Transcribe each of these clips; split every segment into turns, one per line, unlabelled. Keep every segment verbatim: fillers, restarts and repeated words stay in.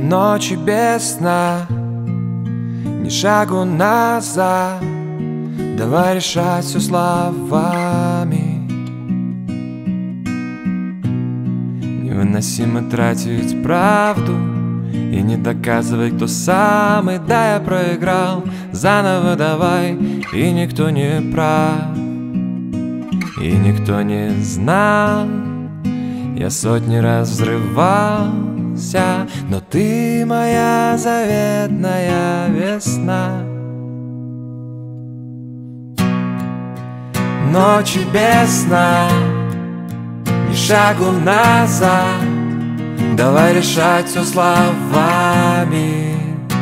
Ночи без сна, ни шагу назад. Давай решать все словами. Невыносимо тратить правду и не доказывай, кто самый. Да, я проиграл, заново давай. И никто не прав, и никто не знал. Я сотни раз взрывался, но ты моя заветная весна. Ночи без сна, ни шагу назад. Давай решать все словами.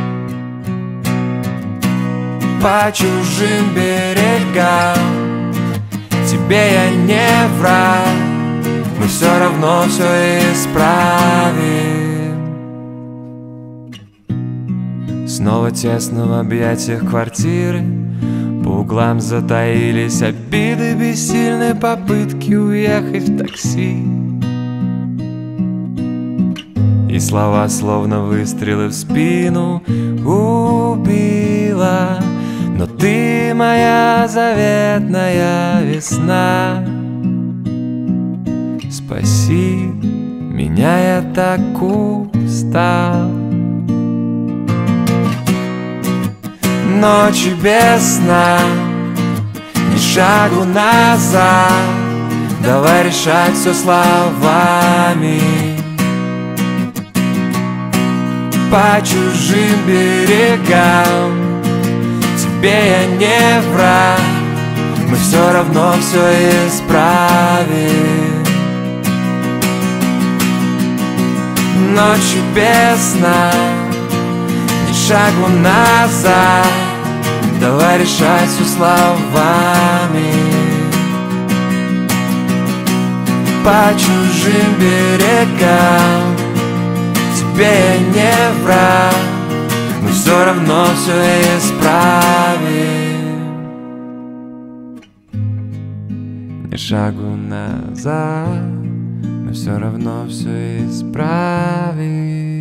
По чужим берегам тебе я не враг. Мы все равно все исправим. Снова тесно в объятиях квартиры. По углам затаились обиды, бессильные попытки уехать в такси. И слова, словно выстрелы в спину, убила. Но ты моя заветная весна. Спаси меня, я так устал. Ночи без сна, ни шагу назад. Давай решать все словами. По чужим берегам тебе я не враг. Мы все равно все исправим. Ночи без сна, ни шагу назад. Давай решать все словами. По чужим берегам тебе я не враг. Мы все равно все исправим. Ни шагу назад. Мы все равно все исправим.